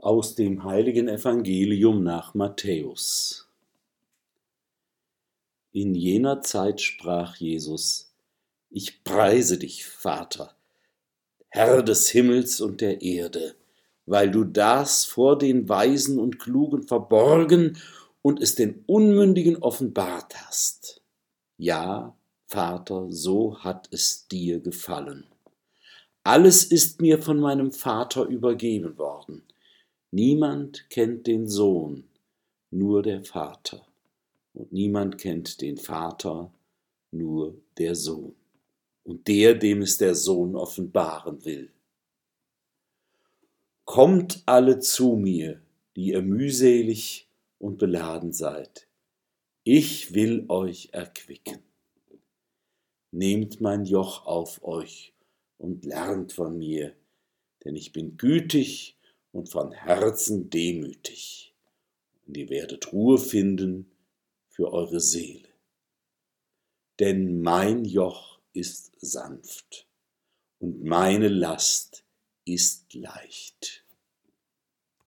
Aus dem heiligen Evangelium nach Matthäus. In jener Zeit sprach Jesus: Ich preise dich, Vater, Herr des Himmels und der Erde, weil du das vor den Weisen und Klugen verborgen und es den Unmündigen offenbart hast. Ja, Vater, so hat es dir gefallen. Alles ist mir von meinem Vater übergeben worden. Niemand kennt den Sohn, nur der Vater. Und niemand kennt den Vater, nur der Sohn. Und der, dem es der Sohn offenbaren will. Kommt alle zu mir, die ihr mühselig und beladen seid. Ich will euch erquicken. Nehmt mein Joch auf euch und lernt von mir, denn ich bin gütig und von Herzen demütig. Und ihr werdet Ruhe finden für eure Seele. Denn mein Joch ist sanft und meine Last ist leicht.